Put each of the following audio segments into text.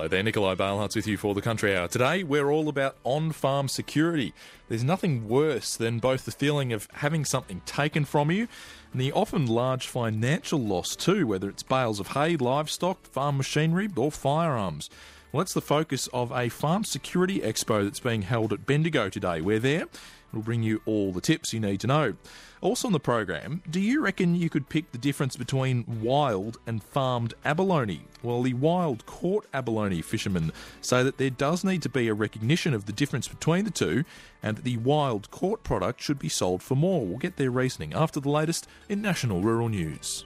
Hello there, Nikolai Bailhartz with you for the Country Hour. Today, we're all about on-farm security. There's nothing worse than both the feeling of having something taken from you and the often large financial loss too, whether it's bales of hay, livestock, farm machinery or firearms. Well, that's the focus of a farm security expo that's being held at Bendigo today. We're there. We'll bring you all the tips you need to know. Also on the program, do you reckon you could pick the difference between wild and farmed abalone? Well, the wild caught abalone fishermen say that there does need to be a recognition of the difference between the two and that the wild caught product should be sold for more. We'll get their reasoning after the latest in National Rural News.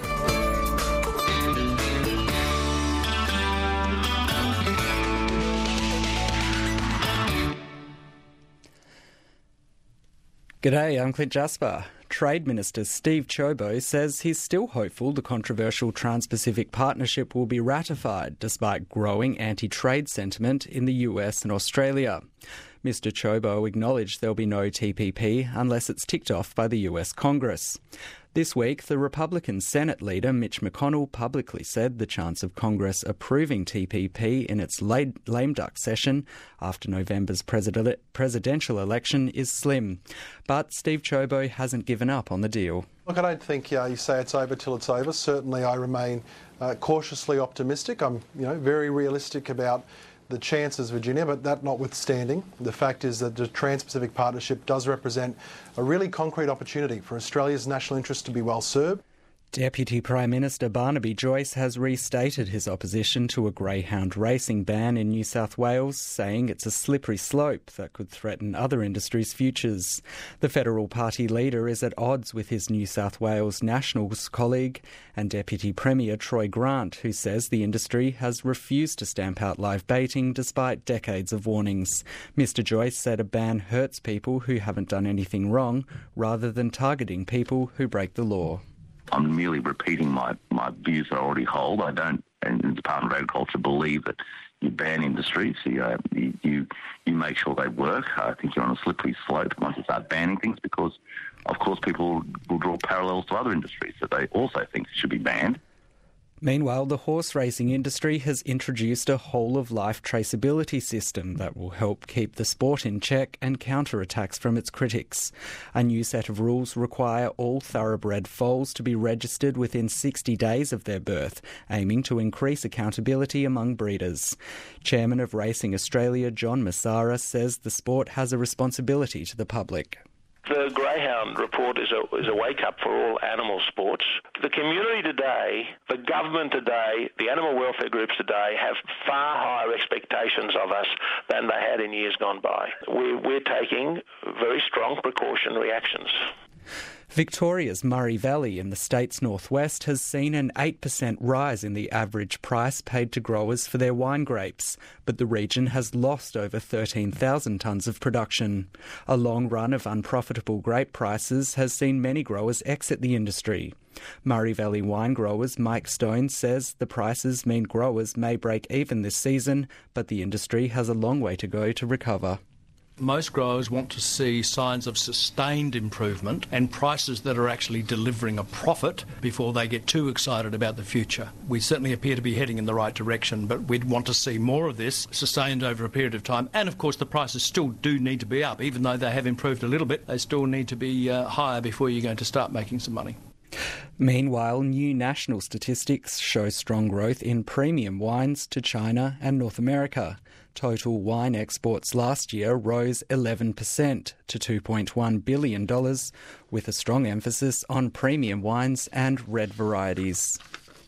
G'day, I'm Clint Jasper. Trade Minister Steve Ciobo says he's still hopeful the controversial Trans-Pacific Partnership will be ratified despite growing anti-trade sentiment in the US and Australia. Mr Ciobo acknowledged there'll be no TPP unless it's ticked off by the US Congress. This week, the Republican Senate leader Mitch McConnell publicly said the chance of Congress approving TPP in its lame duck session after November's presidential election is slim. But Steve Ciobo hasn't given up on the deal. Look, I don't think you say it's over till it's over. Certainly I remain cautiously optimistic. I'm very realistic about the chances, Virginia, but that notwithstanding, the fact is that the Trans-Pacific Partnership does represent a really concrete opportunity for Australia's national interest to be well served. Deputy Prime Minister Barnaby Joyce has restated his opposition to a greyhound racing ban in New South Wales, saying it's a slippery slope that could threaten other industries' futures. The Federal Party leader is at odds with his New South Wales Nationals colleague and Deputy Premier Troy Grant, who says the industry has refused to stamp out live baiting despite decades of warnings. Mr Joyce said a ban hurts people who haven't done anything wrong rather than targeting people who break the law. I'm merely repeating my views that I already hold. I don't, and the Department of Agriculture, believe that you ban industries. You make sure they work. I think you're on a slippery slope once you start banning things because, of course, people will draw parallels to other industries that they also think should be banned. Meanwhile, the horse racing industry has introduced a whole-of-life traceability system that will help keep the sport in check and counter attacks from its critics. A new set of rules require all thoroughbred foals to be registered within 60 days of their birth, aiming to increase accountability among breeders. Chairman of Racing Australia, John Massara, says the sport has a responsibility to the public. The Greyhound report is a wake-up for all animal sports. The community today, the government today, the animal welfare groups today have far higher expectations of us than they had in years gone by. We're taking very strong precautionary actions. Victoria's Murray Valley in the state's northwest has seen an 8% rise in the average price paid to growers for their wine grapes, but the region has lost over 13,000 tonnes of production. A long run of unprofitable grape prices has seen many growers exit the industry. Murray Valley wine growers Mike Stone says the prices mean growers may break even this season, but the industry has a long way to go to recover. Most growers want to see signs of sustained improvement and prices that are actually delivering a profit before they get too excited about the future. We certainly appear to be heading in the right direction, but we'd want to see more of this sustained over a period of time. And, of course, the prices still do need to be up. Even though they have improved a little bit, they still need to be higher before you're going to start making some money. Meanwhile, new national statistics show strong growth in premium wines to China and North America. Total wine exports last year rose 11% to $2.1 billion, with a strong emphasis on premium wines and red varieties.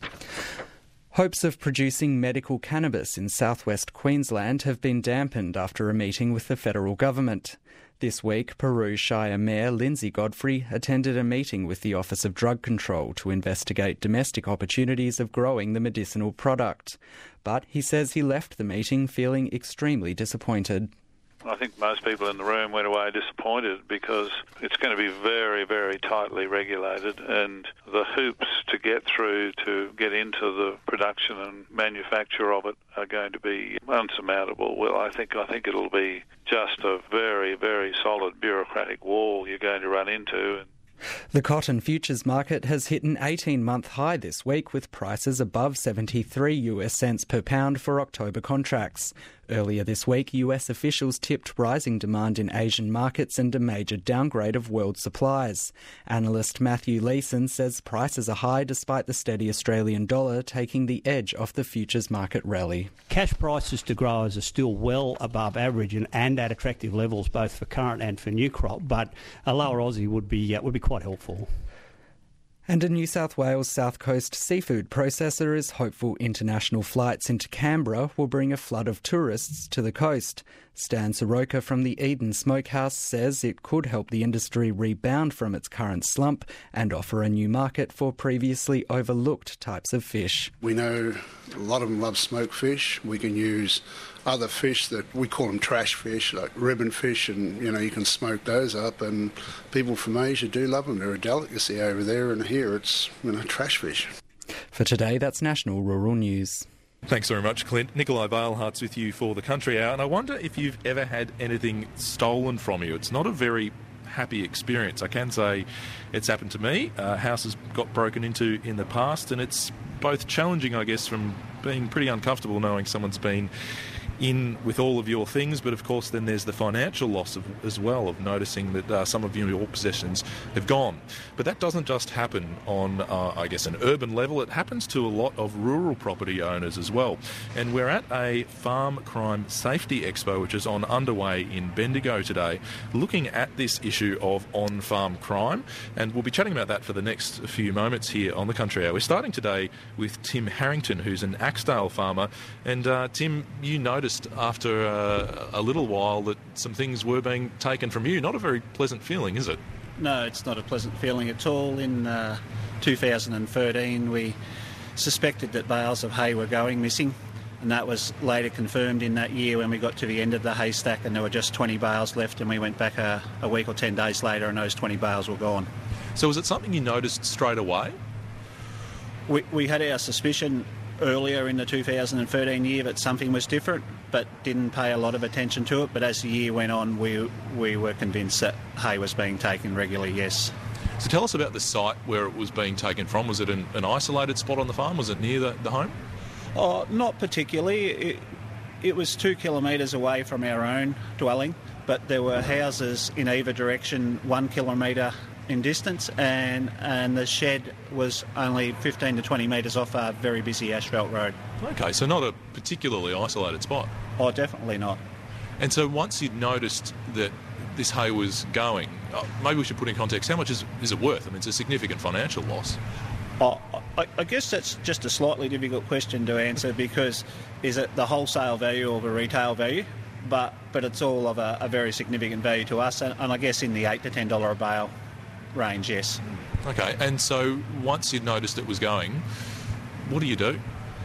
Hopes of producing medical cannabis in southwest Queensland have been dampened after a meeting with the federal government. This week, Peru Shire Mayor Lindsay Godfrey attended a meeting with the Office of Drug Control to investigate domestic opportunities of growing the medicinal product. But he says he left the meeting feeling extremely disappointed. I think most people in the room went away disappointed because it's going to be very, very tightly regulated, and the hoops to get through to get into the production and manufacture of it are going to be unsurmountable. Well, I think it'll be just a very, very solid bureaucratic wall you're going to run into. The cotton futures market has hit an 18-month high this week, with prices above 73 US cents per pound for October contracts. Earlier this week, US officials tipped rising demand in Asian markets and a major downgrade of world supplies. Analyst Matthew Leeson says prices are high despite the steady Australian dollar taking the edge off the futures market rally. Cash prices to growers are still well above average and at attractive levels, both for current and for new crop, but a lower Aussie would be quite helpful. And a New South Wales South Coast seafood processor is hopeful international flights into Canberra will bring a flood of tourists to the coast. Stan Soroka from the Eden Smokehouse says it could help the industry rebound from its current slump and offer a new market for previously overlooked types of fish. We know a lot of them love smoked fish. We can use other fish that we call them trash fish, like ribbon fish, and you can smoke those up, and people from Asia do love them. They're a delicacy over there, and here it's trash fish. For today, that's National Rural News. Thanks very much, Clint. Nikolai Veilhart's with you for the Country Hour, and I wonder if you've ever had anything stolen from you. It's not a very happy experience. I can say it's happened to me. Houses got broken into in the past, and it's both challenging, I guess, from being pretty uncomfortable knowing someone's been in with all of your things, but of course then there's the financial loss as well of noticing that some of your possessions have gone. But that doesn't just happen on, I guess, an urban level. It happens to a lot of rural property owners as well. And we're at a Farm Crime Safety Expo, which is underway in Bendigo today, looking at this issue of on-farm crime. And we'll be chatting about that for the next few moments here on the Country Hour. We're starting today with Tim Harrington, who's an Axedale farmer. And Tim, you noticed after a little while that some things were being taken from you. Not a very pleasant feeling, is it? No, it's not a pleasant feeling at all. In 2013, we suspected that bales of hay were going missing, and that was later confirmed in that year when we got to the end of the haystack and there were just 20 bales left, and we went back a week or 10 days later and those 20 bales were gone. So was it something you noticed straight away? We had our suspicion earlier in the 2013 year that something was different, but didn't pay a lot of attention to it. But as the year went on, we were convinced that hay was being taken regularly, yes. So tell us about the site where it was being taken from. Was it an isolated spot on the farm? Was it near the home? Oh, not particularly. It was 2 kilometres away from our own dwelling, but there were houses in either direction 1 kilometre in distance, and the shed was only 15 to 20 metres off a very busy asphalt road. Okay, so not a particularly isolated spot. Oh, definitely not. And so once you'd noticed that this hay was going, maybe we should put in context, how much is it worth? I mean, it's a significant financial loss. Oh, I guess that's just a slightly difficult question to answer, because is it the wholesale value or the retail value? But it's all of a very significant value to us, and I guess in the $8 to $10 a bale range, yes. Okay, and so once you'd noticed it was going, what do you do?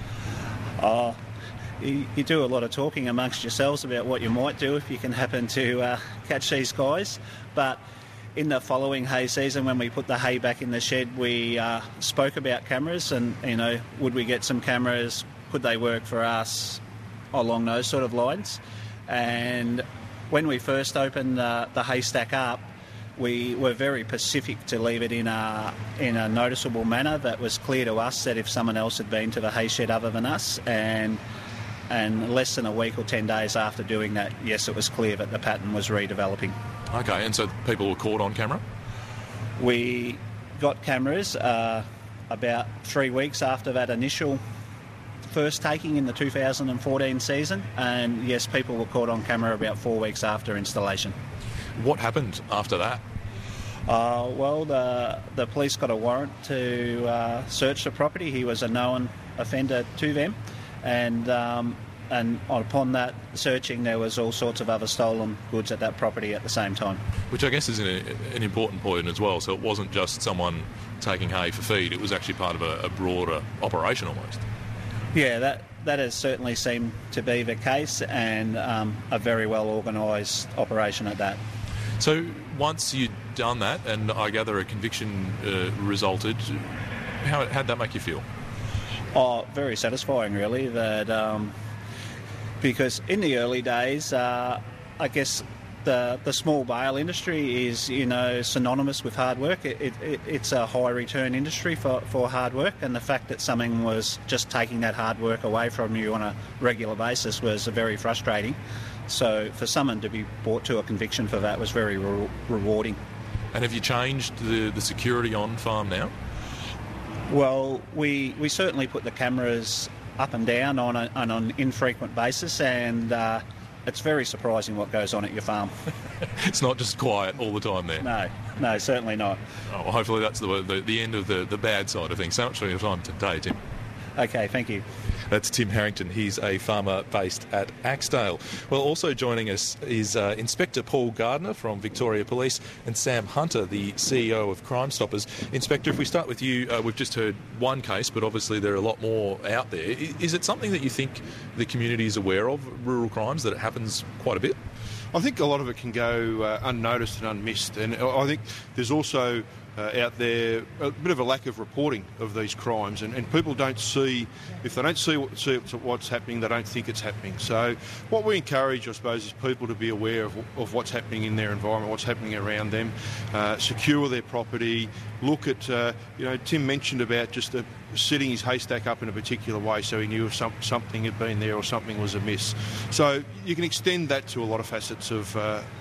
You do a lot of talking amongst yourselves about what you might do if you can happen to catch these guys. But in the following hay season, when we put the hay back in the shed, we spoke about cameras and, would we get some cameras? Could they work for us? Along those sort of lines. And when we first opened the haystack up, we were very pacific to leave it in a noticeable manner that was clear to us that if someone else had been to the hay shed other than us, and less than a week or 10 days after doing that, yes, it was clear that the pattern was redeveloping. Okay, and so people were caught on camera? We got cameras about 3 weeks after that initial first taking in the 2014 season, and yes, people were caught on camera about 4 weeks after installation. What happened after that? Well, the police got a warrant to search the property. He was a known offender to them, and upon that searching, there was all sorts of other stolen goods at that property at the same time. Which I guess is an important point as well. So it wasn't just someone taking hay for feed; it was actually part of a broader operation almost. Yeah, that has certainly seemed to be the case, and a very well organised operation at that. So once you'd done that, and I gather a conviction resulted, how'd that make you feel? Oh, very satisfying, really. That because in the early days, I guess the small bale industry is, synonymous with hard work. It's a high return industry for hard work, and the fact that something was just taking that hard work away from you on a regular basis was very frustrating. So for someone to be brought to a conviction for that was very rewarding. And have you changed the security on farm now? Well, we certainly put the cameras up and down on an infrequent basis, and it's very surprising what goes on at your farm. It's not just quiet all the time there? No, certainly not. Oh, well, hopefully that's the end of the bad side of things. So much for your time today, Tim. Okay, thank you. That's Tim Harrington. He's a farmer based at Axedale. Well, also joining us is Inspector Paul Gardner from Victoria Police and Sam Hunter, the CEO of Crime Stoppers. Inspector, if we start with you, we've just heard one case, but obviously there are a lot more out there. Is it something that you think the community is aware of, rural crimes, that it happens quite a bit? I think a lot of it can go unnoticed and unmissed, and I think there's also out there a bit of a lack of reporting of these crimes, and people don't see, if they don't see what's happening, they don't think it's happening. So what we encourage, I suppose, is people to be aware of what's happening in their environment, what's happening around them, secure their property, look at, Tim mentioned about just setting his haystack up in a particular way so he knew if something had been there or something was amiss. So you can extend that to a lot of facets of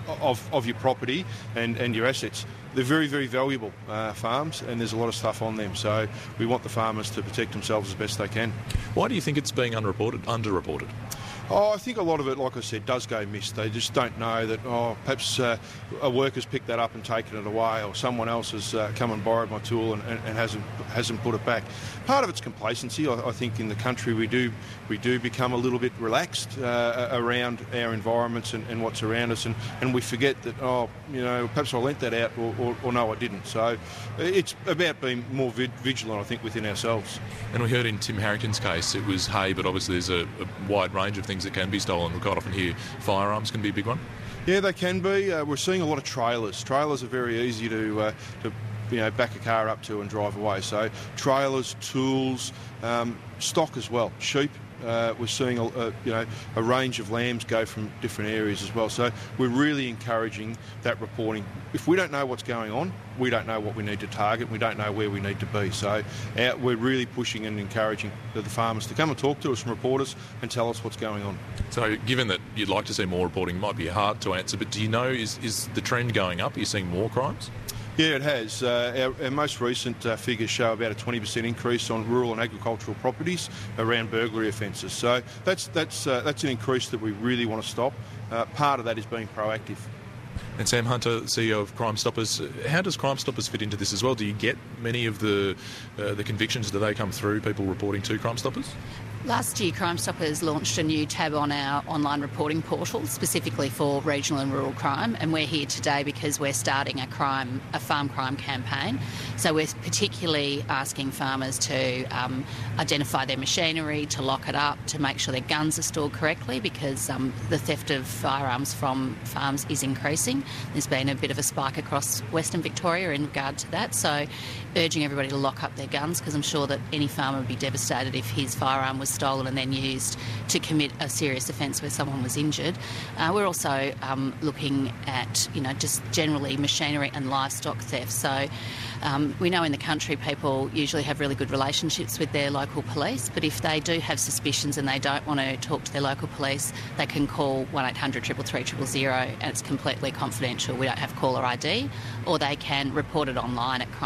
your property and your assets. They're very, very valuable farms, and there's a lot of stuff on them. So we want the farmers to protect themselves as best they can. Why do you think it's being underreported? Oh, I think a lot of it, like I said, does go missed. They just don't know that, perhaps a worker's picked that up and taken it away, or someone else has come and borrowed my tool and hasn't put it back. Part of it's complacency. I think in the country we do become a little bit relaxed around our environments and what's around us, and we forget that, perhaps I lent that out or no, I didn't. So it's about being more vigilant, I think, within ourselves. And we heard in Tim Harrington's case it was hay, but obviously there's a wide range of things that can be stolen. We quite often hear firearms can be a big one. Yeah, they can be. We're seeing a lot of trailers. Trailers are very easy to back a car up to and drive away. So trailers, tools, stock as well, sheep. We're seeing a range of lambs go from different areas as well. So we're really encouraging that reporting. If we don't know what's going on, we don't know what we need to target, we don't know where we need to be. So we're really pushing and encouraging the farmers to come and talk to us and report us and tell us what's going on. So given that you'd like to see more reporting, it might be hard to answer, but do you know, is the trend going up? Are you seeing more crimes? Yeah, it has. Our most recent figures show about a 20% increase on rural and agricultural properties around burglary offences. So that's an increase that we really want to stop. Part of that is being proactive. And Sam Hunter, CEO of Crime Stoppers, how does Crime Stoppers fit into this as well? Do you get many of the convictions? Do they come through people reporting to Crime Stoppers? Last year, Crime Stoppers launched a new tab on our online reporting portal specifically for regional and rural crime, and we're here today because we're starting a farm crime campaign. So we're particularly asking farmers to identify their machinery, to lock it up, to make sure their guns are stored correctly, because the theft of firearms from farms is increasing. There's been a bit of a spike across Western Victoria in regard to that, so urging everybody to lock up their guns, because I'm sure that any farmer would be devastated if his firearm was stolen and then used to commit a serious offence where someone was injured. We're also looking at, just generally machinery and livestock theft. So we know in the country people usually have really good relationships with their local police, but if they do have suspicions and they don't want to talk to their local police, they can call 1800 333 000 and it's completely confidential. We don't have caller ID, or they can report it online at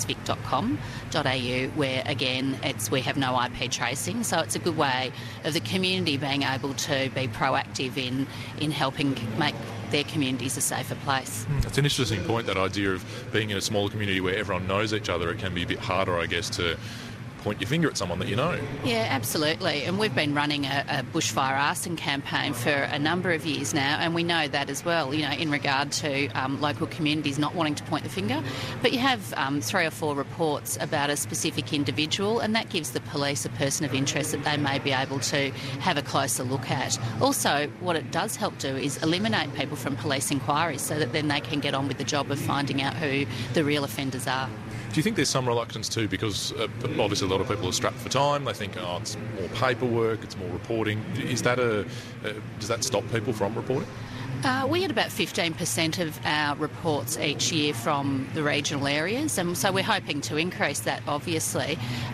crimestoppersvic.com.au, where again we have no IP tracing, so it's a good way of the community being able to be proactive in helping make their communities a safer place. It's an interesting point, that idea of being in a smaller community where everyone knows each other. It can be a bit harder, I guess, to point your finger at someone that you know. Yeah, absolutely. And we've been running a bushfire arson campaign for a number of years now, and we know that as well, in regard to local communities not wanting to point the finger. But you have 3 or 4 reports about a specific individual, and that gives the police a person of interest that they may be able to have a closer look at. Also, what it does help do is eliminate people from police inquiries, so that then they can get on with the job of finding out who the real offenders are. Do you think there's some reluctance too, because obviously a lot of people are strapped for time? They think, it's more paperwork, it's more reporting. Is that does that stop people from reporting? We get about 15% of our reports each year from the regional areas, and so we're hoping to increase that, obviously.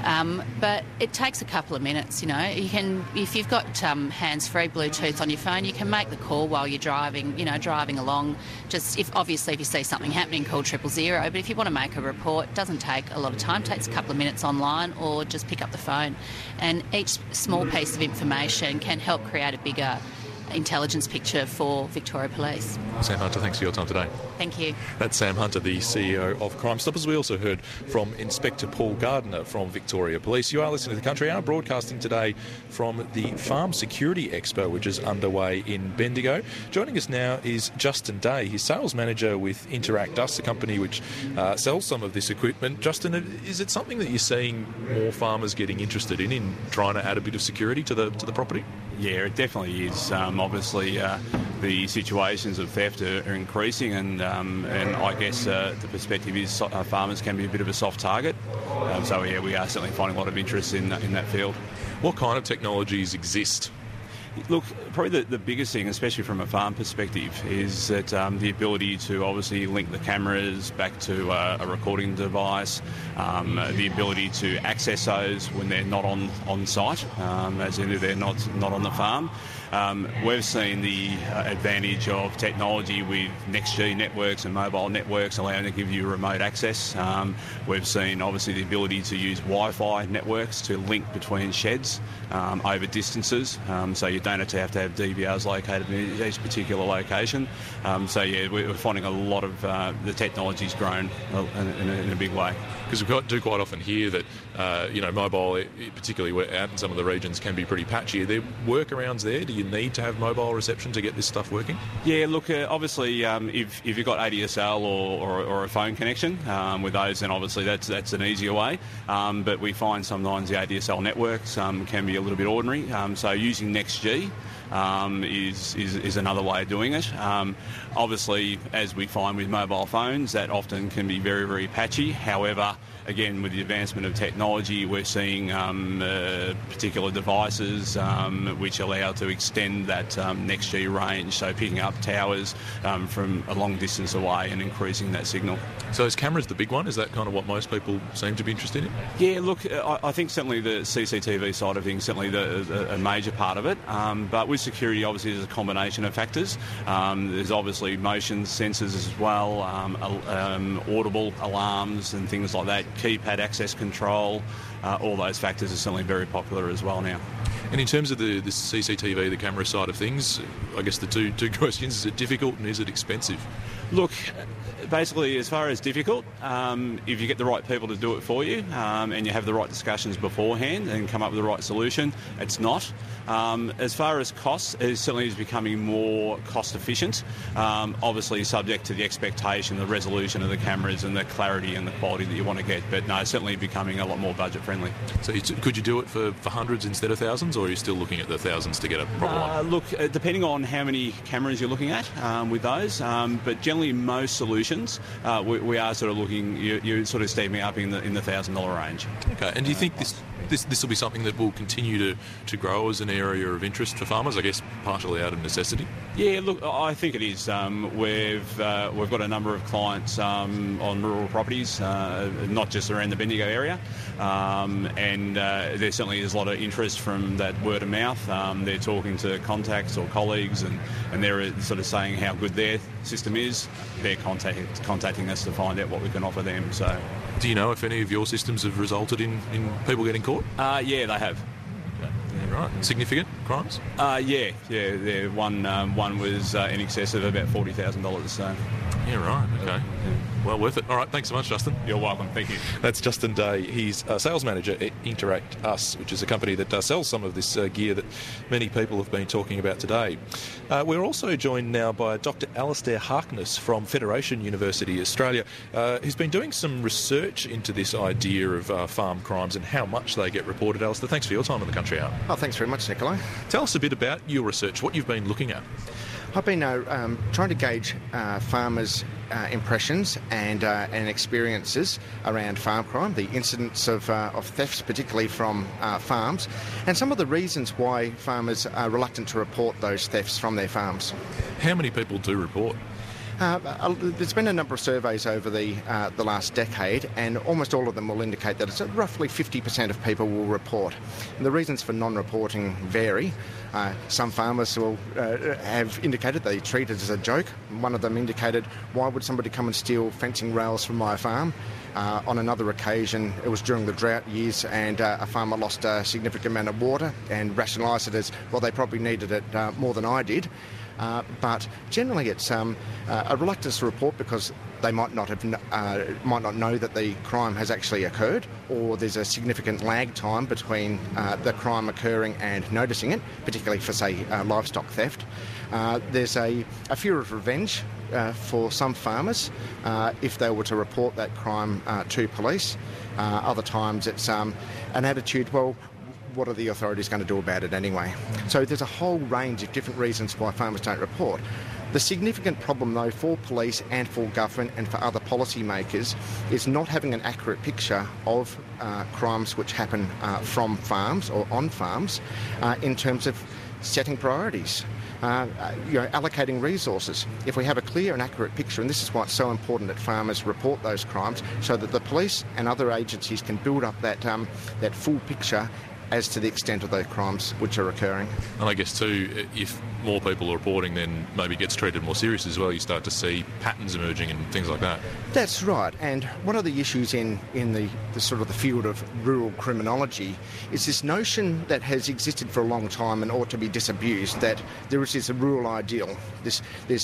But it takes a couple of minutes, you know. You can, if you've got hands-free Bluetooth on your phone, you can make the call while you're driving, driving along. Just if you see something happening, call 000. But if you want to make a report, it doesn't take a lot of time. It takes a couple of minutes online, or just pick up the phone. And each small piece of information can help create a bigger intelligence picture for Victoria Police. Sam Hunter, thanks for your time today. Thank you. That's Sam Hunter, the CEO of Crime Stoppers. We also heard from Inspector Paul Gardner from Victoria Police. You are listening to The Country Hour, broadcasting today from the Farm Security Expo, which is underway in Bendigo. Joining us now is Justin Day. He's sales manager with Interact Us, a company which sells some of this equipment. Justin, is it something that you're seeing more farmers getting interested in trying to add a bit of security to the property? Yeah, it definitely is. Obviously, the situations of theft are increasing, and I guess the perspective is farmers can be a bit of a soft target. So yeah, we are certainly finding a lot of interest in that field. What kind of technologies exist? Look, probably the biggest thing, especially from a farm perspective, is that the ability to obviously link the cameras back to a recording device, the ability to access those when they're not on site, as in they're not on the farm. We've seen the advantage of technology with NextG networks and mobile networks allowing to give you remote access. We've seen obviously the ability to use Wi-Fi networks to link between sheds over distances, so you don't have to have DVRs located in each particular location. So yeah, we're finding a lot of the technology's grown in a big way. Because we do quite often hear that mobile, particularly out in some of the regions, can be pretty patchy. Are there workarounds there? Do you need to have mobile reception to get this stuff working? Yeah, look, obviously, if you've got ADSL or a phone connection with those, then obviously that's an easier way. But we find sometimes the ADSL networks can be a little bit ordinary. So using NextG is another way of doing it. Obviously, as we find with mobile phones, that often can be very, very patchy. However, again, with the advancement of technology, we're seeing particular devices which allow to extend that NextG range, so picking up towers from a long distance away and increasing that signal. So is cameras the big one? Is that kind of what most people seem to be interested in? Yeah, look, I think certainly the CCTV side of things, certainly a major part of it. But with security, obviously, there's a combination of factors. There's obviously motion sensors as well, audible alarms and things like that, keypad access control. All those factors are certainly very popular as well now. And in terms of the CCTV, the camera side of things, I guess the two questions, is it difficult and is it expensive? Look, basically, as far as difficult, if you get the right people to do it for you and you have the right discussions beforehand and come up with the right solution, it's not. As far as costs, it certainly is becoming more cost efficient, obviously subject to the expectation, the resolution of the cameras and the clarity and the quality that you want to get. But no, it's certainly becoming a lot more budget friendly. So could you do it for hundreds instead of thousands, or are you still looking at the thousands to get a proper one? Look, depending on how many cameras you're looking at with those, but generally most solutions, we are sort of looking, you're sort of stepping up in the $1,000 range. Okay, and do you think this will be something that will continue to grow as an area of interest for farmers, I guess partially out of necessity? Yeah, look, I think it is. We've got a number of clients on rural properties, not just around the Bendigo area, and there certainly is a lot of interest from that word of mouth. They're talking to contacts or colleagues and they're sort of saying how good their system is. They're contacting us to find out what we can offer them. So, do you know if any of your systems have resulted in people getting caught? Yeah, they have. Right. Significant crimes? Yeah. One was in excess of about $40,000. So. Yeah, right. Okay. Yeah. Well worth it. All right. Thanks so much, Justin. You're welcome. Thank you. That's Justin Day. He's a sales manager at Interact Us, which is a company that sells some of this gear that many people have been talking about today. We're also joined now by Dr. Alastair Harkness from Federation University, Australia, who's been doing some research into this idea of farm crimes and how much they get reported. Alastair, thanks for your time on The Country Hour. Oh, thanks very much, Nikolai. Tell us a bit about your research, what you've been looking at. I've been trying to gauge farmers' impressions and experiences around farm crime, the incidence of thefts, particularly from farms, and some of the reasons why farmers are reluctant to report those thefts from their farms. How many people do report? There's been a number of surveys over the last decade, and almost all of them will indicate that it's roughly 50% of people will report. And the reasons for non-reporting vary. Some farmers will have indicated they treat it as a joke. One of them indicated, why would somebody come and steal fencing rails from my farm? On another occasion, it was during the drought years, and a farmer lost a significant amount of water and rationalised it as, well, they probably needed it more than I did. But generally it's a reluctance to report because they might not know that the crime has actually occurred, or there's a significant lag time between the crime occurring and noticing it, particularly for, say, livestock theft. There's a fear of revenge for some farmers if they were to report that crime to police. Other times it's an attitude, well, what are the authorities going to do about it anyway? So there's a whole range of different reasons why farmers don't report. The significant problem, though, for police and for government and for other policymakers is not having an accurate picture of crimes which happen from farms or on farms in terms of setting priorities. Allocating resources. If we have a clear and accurate picture, and this is why it's so important that farmers report those crimes, so that the police and other agencies can build up that full picture as to the extent of those crimes which are occurring. And I guess too, if more people are reporting, then maybe it gets treated more serious as well. You start to see patterns emerging and things like that. That's right. And one of the issues in the sort of the field of rural criminology is this notion that has existed for a long time and ought to be disabused, that there is this rural ideal, this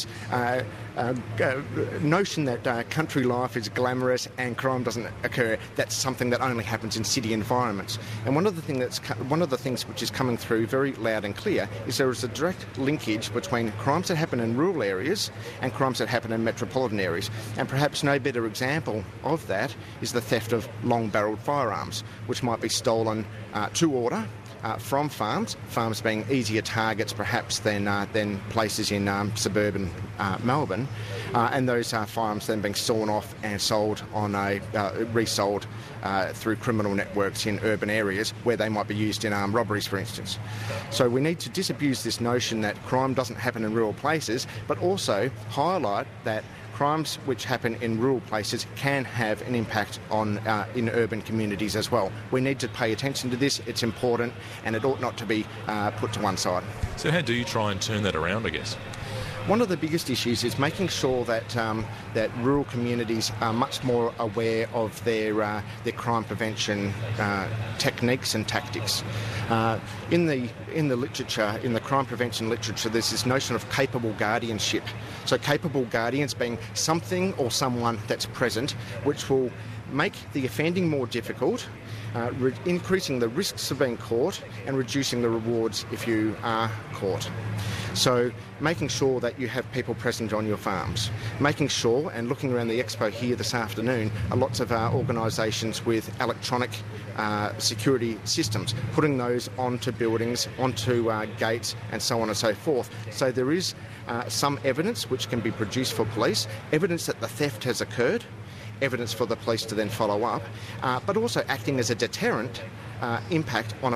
notion that country life is glamorous and crime doesn't occur. That's something that only happens in city environments. And one of the things which is coming through very loud and clear is there is a direct linkage between crimes that happen in rural areas and crimes that happen in metropolitan areas. And perhaps no better example of that is the theft of long-barrelled firearms, which might be stolen to order from farms being easier targets perhaps than places in suburban Melbourne, and those firearms then being sawn off and sold on resold through criminal networks in urban areas where they might be used in armed robberies, for instance. So we need to disabuse this notion that crime doesn't happen in rural places, but also highlight that crimes which happen in rural places can have an impact on in urban communities as well. We need to pay attention to this. It's important, and it ought not to be put to one side. So how do you try and turn that around, I guess? One of the biggest issues is making sure that that rural communities are much more aware of their crime prevention techniques and tactics. In the literature, in the crime prevention literature, there's this notion of capable guardianship. So capable guardians being something or someone that's present, which will make the offending more difficult, increasing the risks of being caught and reducing the rewards if you are caught. So making sure that you have people present on your farms, making sure, and looking around the expo here this afternoon, are lots of organisations with electronic security systems, putting those onto buildings, onto gates and so on and so forth. So there is some evidence which can be produced for police, evidence that the theft has occurred, evidence for the police to then follow up, but also acting as a deterrent impact on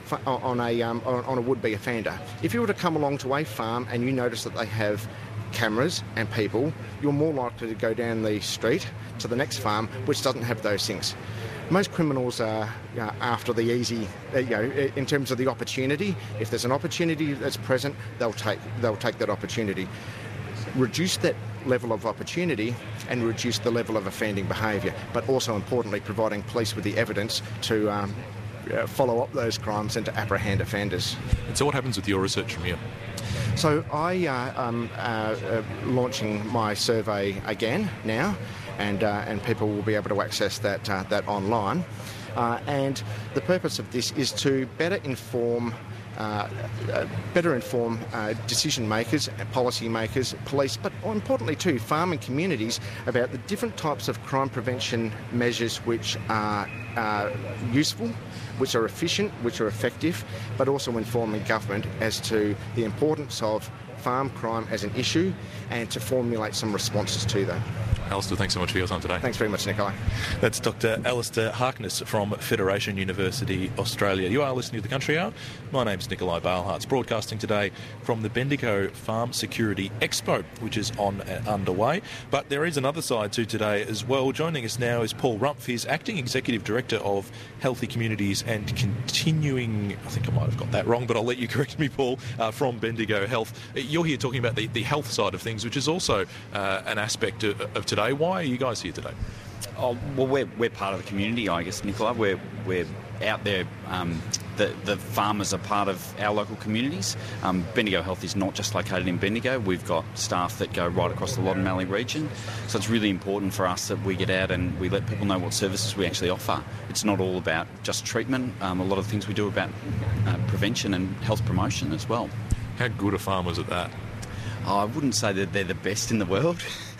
a would-be offender. If you were to come along to a farm and you notice that they have cameras and people, you're more likely to go down the street to the next farm which doesn't have those things. Most criminals are after the easy, in terms of the opportunity. If there's an opportunity that's present, they'll take that opportunity. Reduce that level of opportunity and reduce the level of offending behaviour, but also importantly providing police with the evidence to follow up those crimes and to apprehend offenders. And so what happens with your research from here? So I am launching my survey again now, and people will be able to access that online. And the purpose of this is to better inform decision makers, policy makers, police, but more importantly too, farming communities about the different types of crime prevention measures which are useful, which are efficient, which are effective, but also informing government as to the importance of farm crime as an issue and to formulate some responses to that. Alistair, thanks so much for your time today. Thanks very much, Nikolai. That's Dr. Alistair Harkness from Federation University, Australia. You are listening to The Country Hour. My name's Nikolai Bailhartz, broadcasting today from the Bendigo Farm Security Expo, which is underway. But there is another side to today as well. Joining us now is Paul Rumpf. He's Acting Executive Director of Healthy Communities and Continuing... I think I might have got that wrong, but I'll let you correct me, Paul, from Bendigo Health. You're here talking about the health side of things, which is also an aspect of today. Why are you guys here today? Oh, well, we're part of the community, I guess, Nicola. We're out there. The farmers are part of our local communities. Bendigo Health is not just located in Bendigo. We've got staff that go right across the Loddon Mallee region. So it's really important for us that we get out and we let people know what services we actually offer. It's not all about just treatment. A lot of things we do about prevention and health promotion as well. How good are farmers at that? I wouldn't say that they're the best in the world.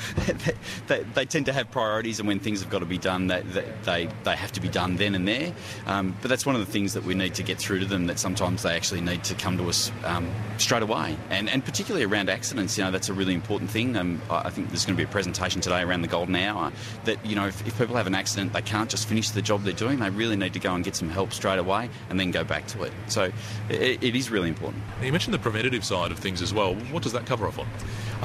They tend to have priorities, and when things have got to be done, they have to be done then and there. But that's one of the things that we need to get through to them, that sometimes they actually need to come to us straight away. And particularly around accidents, that's a really important thing. I think there's going to be a presentation today around the golden hour that, if people have an accident, they can't just finish the job they're doing. They really need to go and get some help straight away and then go back to it. So it is really important. You mentioned the preventative side of things as well. What does that cover off on?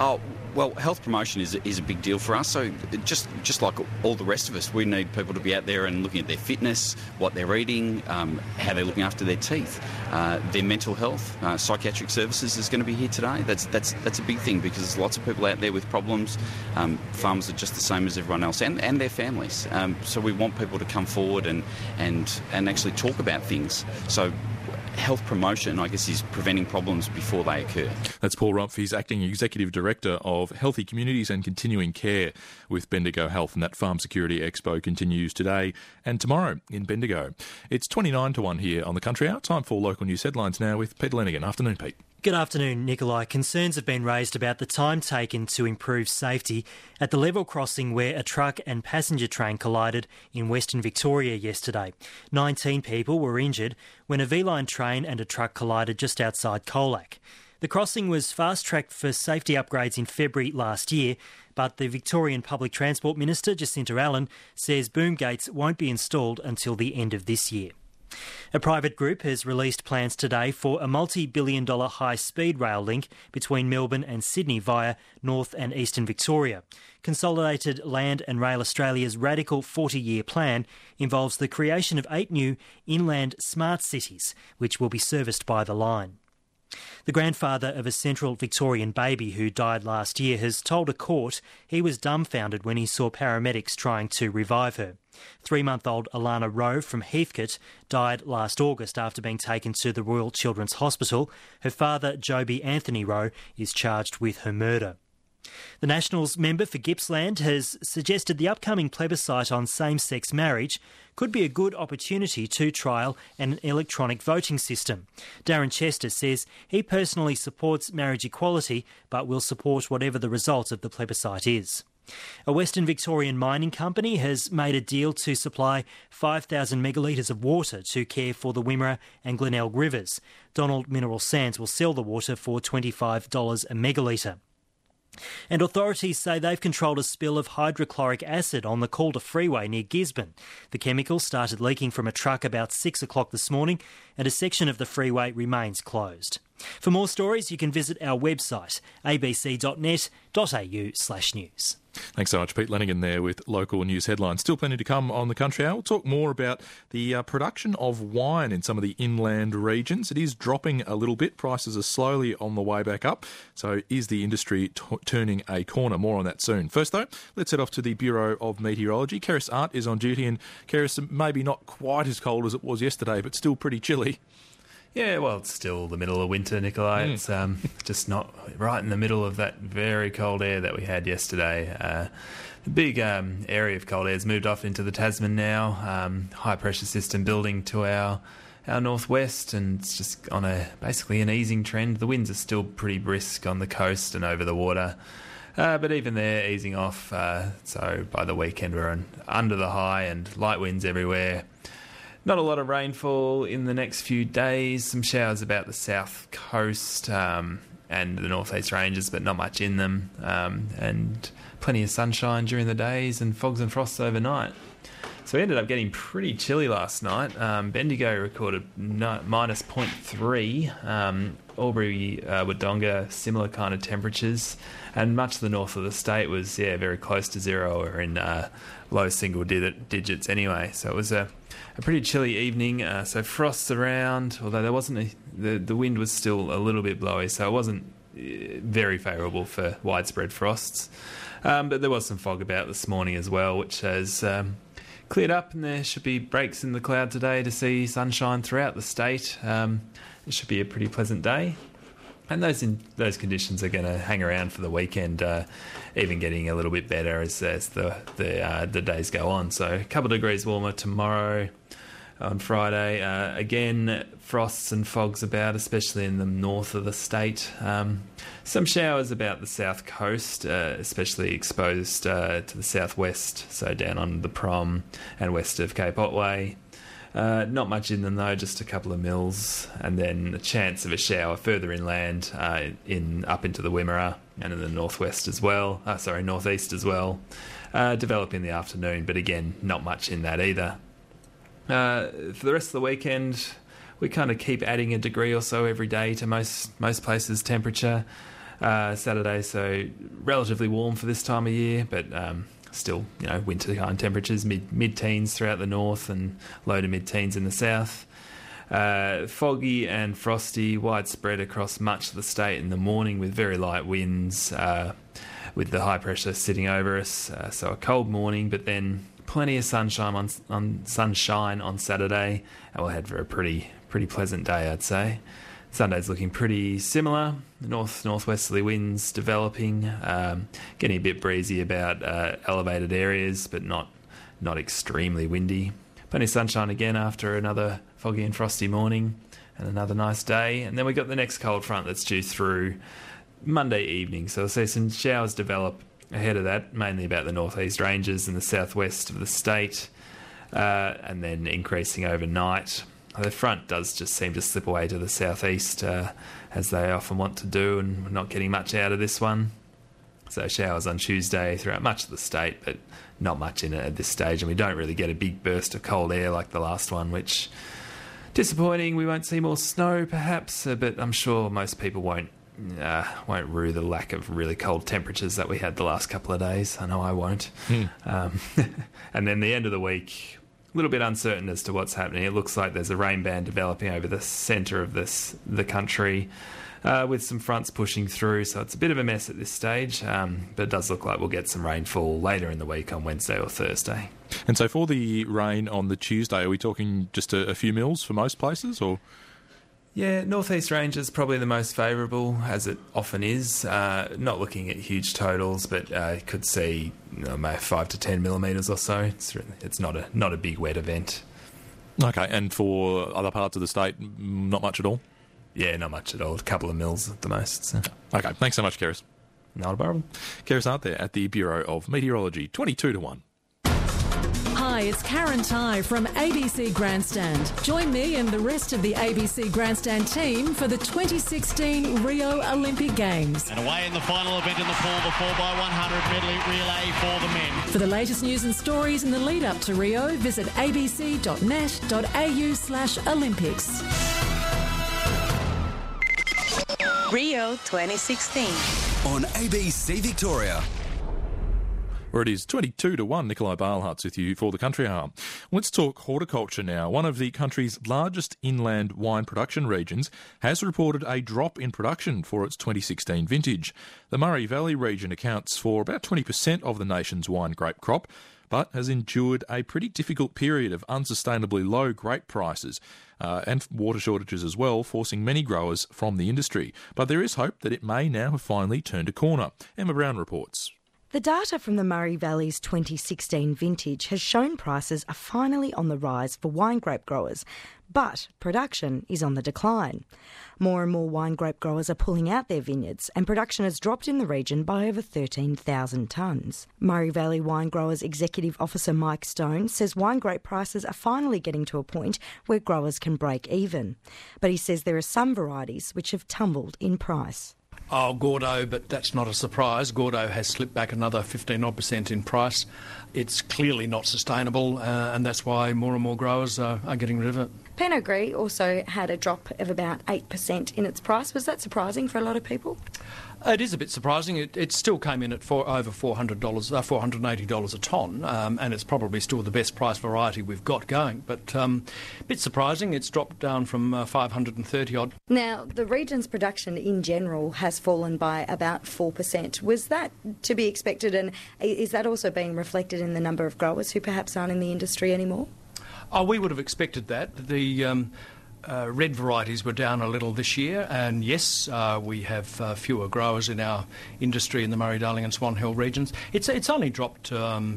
Well, health promotion is a big deal for us. So just like all the rest of us, we need people to be out there and looking at their fitness, what they're eating, how they're looking after their teeth, their mental health. Psychiatric services is going to be here today. That's a big thing, because there's lots of people out there with problems. Farmers are just the same as everyone else, and their families. So we want people to come forward and actually talk about things. So health promotion, I guess, is preventing problems before they occur. That's Paul Rumpf. He's Acting Executive Director of Healthy Communities and Continuing Care with Bendigo Health, and that Farm Security Expo continues today and tomorrow in Bendigo. It's 29 to 1 here on The Country Hour. Time for local news headlines now with Pete Lenigan. Afternoon, Pete. Good afternoon, Nikolai. Concerns have been raised about the time taken to improve safety at the level crossing where a truck and passenger train collided in Western Victoria yesterday. 19 people were injured when a V-Line train and a truck collided just outside Colac. The crossing was fast-tracked for safety upgrades in February last year, but the Victorian Public Transport Minister, Jacinta Allen, says boom gates won't be installed until the end of this year. A private group has released plans today for a multi-billion-dollar high-speed rail link between Melbourne and Sydney via North and Eastern Victoria. Consolidated Land and Rail Australia's radical 40-year plan involves the creation of 8 new inland smart cities, which will be serviced by the line. The grandfather of a Central Victorian baby who died last year has told a court he was dumbfounded when he saw paramedics trying to revive her. 3-month-old Alana Rowe from Heathcote died last August after being taken to the Royal Children's Hospital. Her father, Joby Anthony Rowe, is charged with her murder. The Nationals member for Gippsland has suggested the upcoming plebiscite on same-sex marriage could be a good opportunity to trial an electronic voting system. Darren Chester says he personally supports marriage equality but will support whatever the result of the plebiscite is. A Western Victorian mining company has made a deal to supply 5,000 megalitres of water to care for the Wimmera and Glenelg rivers. Donald Mineral Sands will sell the water for $25 a megalitre. And authorities say they've controlled a spill of hydrochloric acid on the Calder Freeway near Gisborne. The chemical started leaking from a truck about 6 o'clock this morning, and a section of the freeway remains closed. For more stories, you can visit our website, abc.net.au/news. Thanks so much, Pete Lenigan there with local news headlines. Still plenty to come on The Country Hour. We'll talk more about the production of wine in some of the inland regions. It is dropping a little bit. Prices are slowly on the way back up. So is the industry turning a corner? More on that soon. First, though, let's head off to the Bureau of Meteorology. Keris Art is on duty, and Keris, maybe not quite as cold as it was yesterday, but still pretty chilly. Yeah, well, it's still the middle of winter, Nikolai. It's just not right in the middle of that very cold air that we had yesterday. The big area of cold air has moved off into the Tasman now. High pressure system building to our northwest, and it's just on basically an easing trend. The winds are still pretty brisk on the coast and over the water. But even there, easing off. So by the weekend, we're under the high and light winds everywhere. Not a lot of rainfall in the next few days. Some showers about the south coast. and the North East Ranges, but not much in them, and plenty of sunshine during the days and fogs and frosts overnight. So we ended up getting pretty chilly last night. Bendigo recorded minus 0.3. Albury, Wodonga, similar kind of temperatures. And much of the north of the state was, very close to zero or in low single digits anyway. So it was a pretty chilly evening. So frosts around, although there wasn't the wind was still a little bit blowy, so it wasn't very favourable for widespread frosts. But there was some fog about this morning as well, which has cleared up, and there should be breaks in the cloud today to see sunshine throughout the state. It should be a pretty pleasant day, and those conditions are going to hang around for the weekend, even getting a little bit better as the days go on. So a couple of degrees warmer tomorrow. On Friday, again, frosts and fogs about, especially in the north of the state. Some showers about the south coast, especially exposed to the southwest, so down on the Prom and west of Cape Otway. Not much in them though, just a couple of mils, and then a chance of a shower further inland, up into the Wimmera and in the northwest as well. Northeast as well. Develop in the afternoon, but again, not much in that either. For the rest of the weekend, we kind of keep adding a degree or so every day to most places' temperature. Saturday, so relatively warm for this time of year, but still, winter kind of temperatures, mid-teens throughout the north and low to mid-teens in the south. Foggy and frosty, widespread across much of the state in the morning with very light winds, with the high pressure sitting over us. So a cold morning, but then plenty of sunshine on Saturday, and we'll head for a pretty pleasant day, I'd say. Sunday's looking pretty similar. Northwesterly winds developing, getting a bit breezy about elevated areas, but not extremely windy. Plenty of sunshine again after another foggy and frosty morning, and another nice day. And then we got the next cold front that's due through Monday evening, so we'll see some showers develop ahead of that, mainly about the northeast ranges and the southwest of the state, and then increasing overnight. The front does just seem to slip away to the southeast, as they often want to do, and we're not getting much out of this one. So showers on Tuesday throughout much of the state, but not much in it at this stage, and we don't really get a big burst of cold air like the last one, which disappointing. We won't see more snow perhaps, but I'm sure most people won't rue the lack of really cold temperatures that we had the last couple of days. I know I won't. And then the end of the week, a little bit uncertain as to what's happening. It looks like there's a rain band developing over the centre of the country, with some fronts pushing through, so it's a bit of a mess at this stage, but it does look like we'll get some rainfall later in the week on Wednesday or Thursday. And so for the rain on the Tuesday, are we talking just a few mils for most places, or...? Yeah, Northeast Ranges probably the most favourable, as it often is. Not looking at huge totals, but could see 5 to 10 millimetres or so. It's not a big wet event. Okay, and for other parts of the state, not much at all? Yeah, not much at all. A couple of mils at the most. So. Okay, thanks so much, Keris. Not a problem. Keris Hart there at the Bureau of Meteorology, 22-1. Hi, it's Karen Tai from ABC Grandstand. Join me and the rest of the ABC Grandstand team for the 2016 Rio Olympic Games. And away in the final event in the pool, the 4x100 medley relay for the men. For the latest news and stories in the lead up to Rio, visit abc.net.au/Olympics. Rio 2016 on ABC Victoria. Where it is 22-1, Nikolai Barlhartz with you for the Country Hour. Let's talk horticulture now. One of the country's largest inland wine production regions has reported a drop in production for its 2016 vintage. The Murray Valley region accounts for about 20% of the nation's wine grape crop, but has endured a pretty difficult period of unsustainably low grape prices and water shortages as well, forcing many growers from the industry. But there is hope that it may now have finally turned a corner. Emma Brown reports. The data from the Murray Valley's 2016 vintage has shown prices are finally on the rise for wine grape growers, but production is on the decline. More and more wine grape growers are pulling out their vineyards, and production has dropped in the region by over 13,000 tonnes. Murray Valley Wine Growers Executive Officer Mike Stone says wine grape prices are finally getting to a point where growers can break even. But he says there are some varieties which have tumbled in price. Oh, Gordo, but that's not a surprise. Gordo has slipped back another 15% in price. It's clearly not sustainable, and that's why more and more growers are getting rid of it. Pinot Gris also had a drop of about 8% in its price. Was that surprising for a lot of people? It is a bit surprising. It still came in at over $480 a tonne, and it's probably still the best price variety we've got going. But a bit surprising, it's dropped down from 530 odd. Now, the region's production in general has fallen by about 4%. Was that to be expected, and is that also being reflected in the number of growers who perhaps aren't in the industry anymore? Oh, we would have expected that. The red varieties were down a little this year, and yes, we have fewer growers in our industry in the Murray-Darling and Swan Hill regions. It's only dropped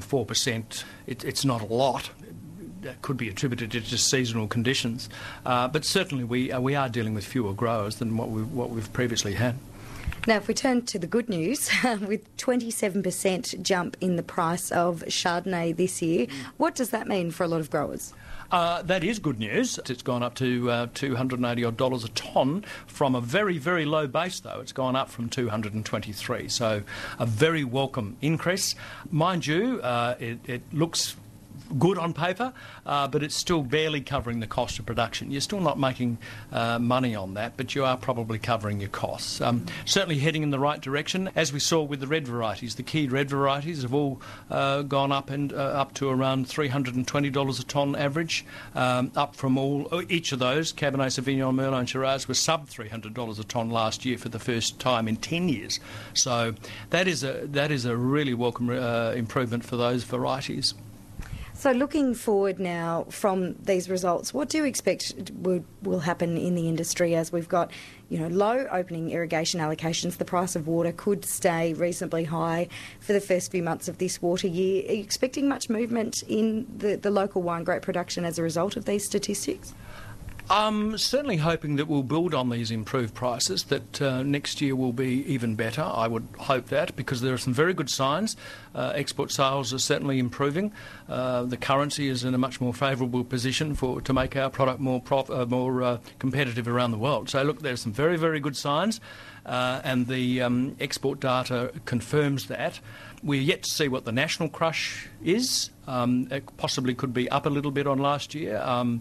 4%. It's not a lot. That could be attributed to just seasonal conditions, but certainly we are dealing with fewer growers than what we've previously had. Now, if we turn to the good news, with 27% jump in the price of Chardonnay this year, what does that mean for a lot of growers? That is good news. It's gone up to $280 odd a tonne from a very, very low base, though. It's gone up from 223, so a very welcome increase. Mind you, it looks good on paper, but it's still barely covering the cost of production. You're still not making money on that, but you are probably covering your costs. Certainly heading in the right direction. As we saw with the red varieties, the key red varieties have all gone up and up to around $320 a tonne average, up from each of those. Cabernet Sauvignon, Merlot and Shiraz were sub $300 a tonne last year for the first time in 10 years. So that is a really welcome improvement for those varieties. So looking forward now from these results, what do you expect will happen in the industry as we've got, low opening irrigation allocations? The price of water could stay reasonably high for the first few months of this water year. Are you expecting much movement in the local wine grape production as a result of these statistics? I'm certainly hoping that we'll build on these improved prices, that next year will be even better. I would hope that, because there are some very good signs. Export sales are certainly improving. The currency is in a much more favourable position to make our product more competitive around the world. So look, there's some very, very good signs, and the export data confirms that. We're yet to see what the national crush is. It possibly could be up a little bit on last year.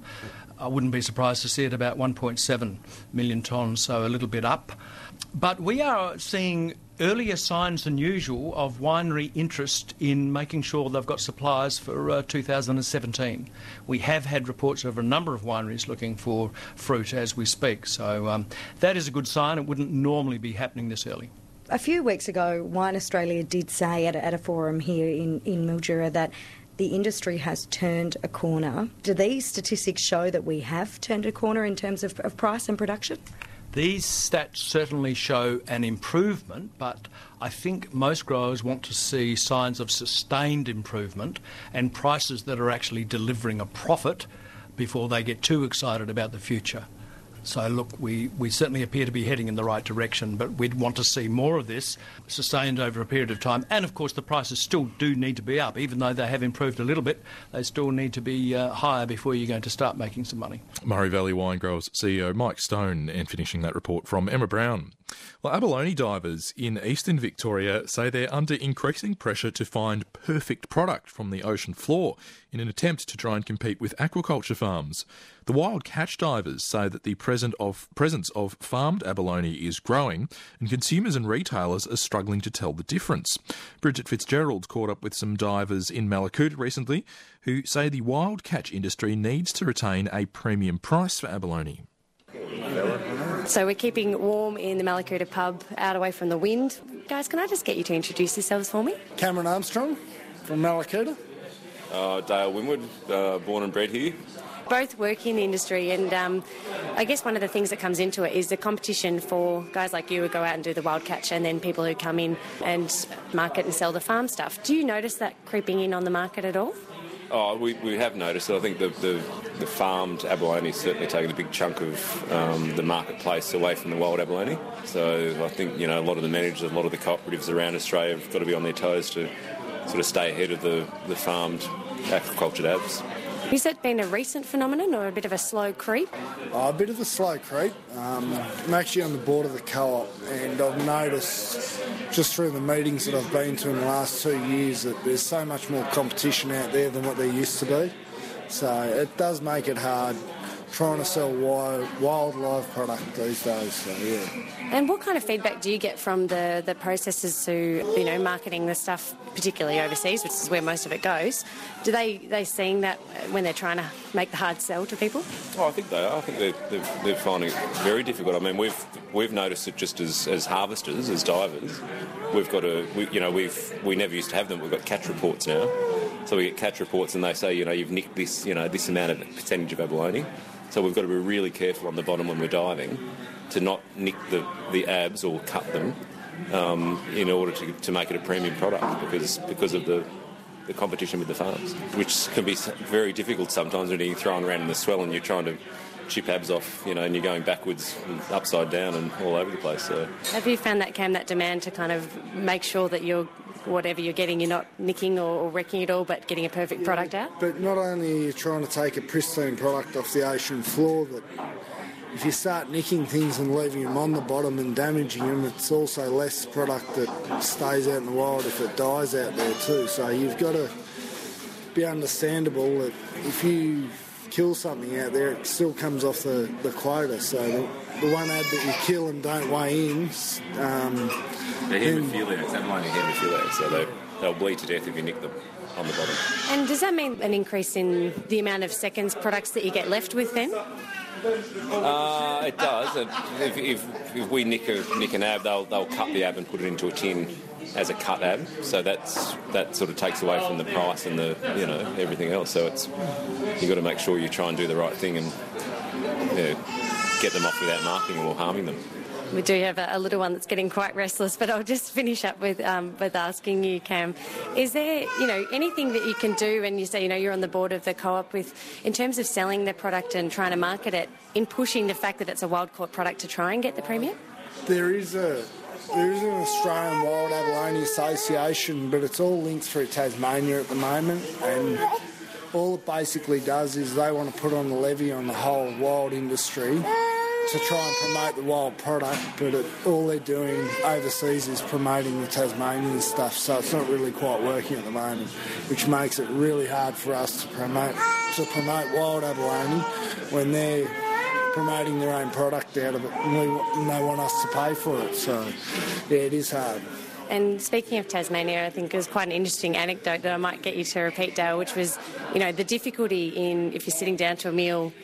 I wouldn't be surprised to see it about 1.7 million tonnes, so a little bit up. But we are seeing earlier signs than usual of winery interest in making sure they've got supplies for 2017. We have had reports of a number of wineries looking for fruit as we speak, so that is a good sign. It wouldn't normally be happening this early. A few weeks ago, Wine Australia did say at a forum here in Mildura that the industry has turned a corner. Do these statistics show that we have turned a corner in terms of price and production? These stats certainly show an improvement, but I think most growers want to see signs of sustained improvement and prices that are actually delivering a profit before they get too excited about the future. So look, we certainly appear to be heading in the right direction, but we'd want to see more of this sustained over a period of time. And of course the prices still do need to be up. Even though they have improved a little bit, they still need to be higher before you're going to start making some money. Murray Valley Wine Growers CEO Mike Stone, and finishing that report from Emma Brown. Well, abalone divers in eastern Victoria say they're under increasing pressure to find perfect product from the ocean floor in an attempt to try and compete with aquaculture farms. The wild catch divers say that the presence of farmed abalone is growing, and consumers and retailers are struggling to tell the difference. Bridget Fitzgerald caught up with some divers in Mallacoota recently who say the wild catch industry needs to retain a premium price for abalone. So we're keeping warm in the Mallacoota pub, out away from the wind. Guys, can I just get you to introduce yourselves for me? Cameron Armstrong from Mallacoota. Dale Winwood, born and bred here. Both work in the industry, and I guess one of the things that comes into it is the competition for guys like you who go out and do the wild catch, and then people who come in and market and sell the farm stuff. Do you notice that creeping in on the market at all? Oh, we have noticed it. I think the farmed abalone is certainly taking a big chunk of the marketplace away from the wild abalone. So I think, a lot of the managers, a lot of the cooperatives around Australia have got to be on their toes to sort of stay ahead of the farmed aquaculture abs. Has that been a recent phenomenon or a bit of a slow creep? A bit of a slow creep. I'm actually on the board of the co-op, and I've noticed just through the meetings that I've been to in the last 2 years that there's so much more competition out there than what there used to be. So it does make it hard trying to sell wildlife product these days. So, yeah. And what kind of feedback do you get from the processors who, marketing the stuff, particularly overseas, which is where most of it goes? Do they seeing that when they're trying to make the hard sell to people? Oh, I think they are. I think they're finding it very difficult. I mean, we've noticed it just as harvesters, as divers. We've got we never used to have them. We've got catch reports now. So we get catch reports and they say, you've nicked this, this amount of percentage of abalone. So we've got to be really careful on the bottom when we're diving to not nick the abs or cut them in order to make it a premium product because of the competition with the farms, which can be very difficult sometimes when you're throwing around in the swell and you're trying to chip abs off, and you're going backwards and upside down and all over the place. So. Have you found that, Cam, that demand to kind of make sure that whatever you're getting, you're not nicking or wrecking it all, but getting a perfect product out? But not only are you trying to take a pristine product off the ocean floor, but if you start nicking things and leaving them on the bottom and damaging them, it's also less product that stays out in the wild if it dies out there too. So you've got to be understandable that if you kill something out there, it still comes off the quota. So the one ad that you kill and don't weigh in... They're haemophiliacs, abalone haemophiliacs, so they'll bleed to death if you nick them on the bottom. And does that mean an increase in the amount of seconds products that you get left with then? It does. If we nick an ab, they'll cut the ab and put it into a tin as a cut ab. So that sort of takes away from the price and the everything else. So you've got to make sure you try and do the right thing and get them off without marking or harming them. We do have a little one that's getting quite restless, but I'll just finish up with asking you, Cam, is there, anything that you can do, and you say, you're on the board of the co-op in terms of selling the product and trying to market it, in pushing the fact that it's a wild-caught product to try and get the premium? There is an Australian Wild Abalone Association, but it's all linked through Tasmania at the moment, and all it basically does is they want to put on the levy on the whole wild industry to try and promote the wild product, but all they're doing overseas is promoting the Tasmanian stuff, so it's not really quite working at the moment, which makes it really hard for us to promote wild abalone when they're promoting their own product out of it and they want us to pay for it. So, yeah, it is hard. And speaking of Tasmania, I think it was quite an interesting anecdote that I might get you to repeat, Dale, which was, the difficulty in, if you're sitting down to a meal,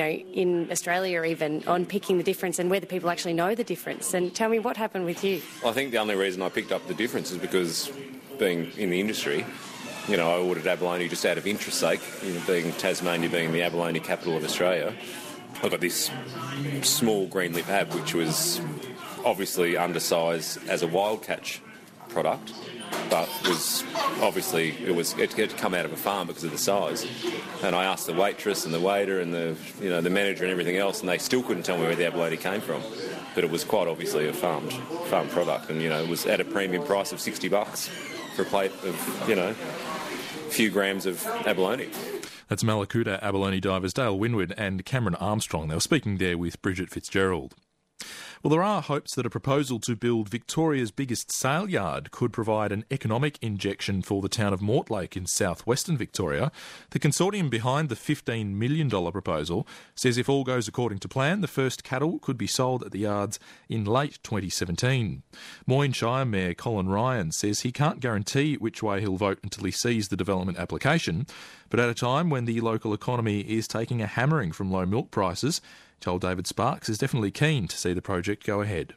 in Australia even, on picking the difference and whether people actually know the difference. And tell me, what happened with you? I think the only reason I picked up the difference is because being in the industry, I ordered abalone just out of interest sake, being Tasmania being the abalone capital of Australia. I got this small green lip ab, which was obviously undersized as a wild catch product, but was obviously it had come out of a farm because of the size. And I asked the waitress and the waiter and the manager and everything else, and they still couldn't tell me where the abalone came from. But it was quite obviously a farm product, and it was at a premium price of $60 for a plate of a few grams of abalone. That's Mallacoota abalone divers Dale Winwood and Cameron Armstrong. They were speaking there with Bridget Fitzgerald. Well, there are hopes that a proposal to build Victoria's biggest sale yard could provide an economic injection for the town of Mortlake in southwestern Victoria. The consortium behind the $15 million proposal says if all goes according to plan, the first cattle could be sold at the yards in late 2017. Moyne Shire Mayor Colin Ryan says he can't guarantee which way he'll vote until he sees the development application, but at a time when the local economy is taking a hammering from low milk prices, told David Sparks is definitely keen to see the project go ahead.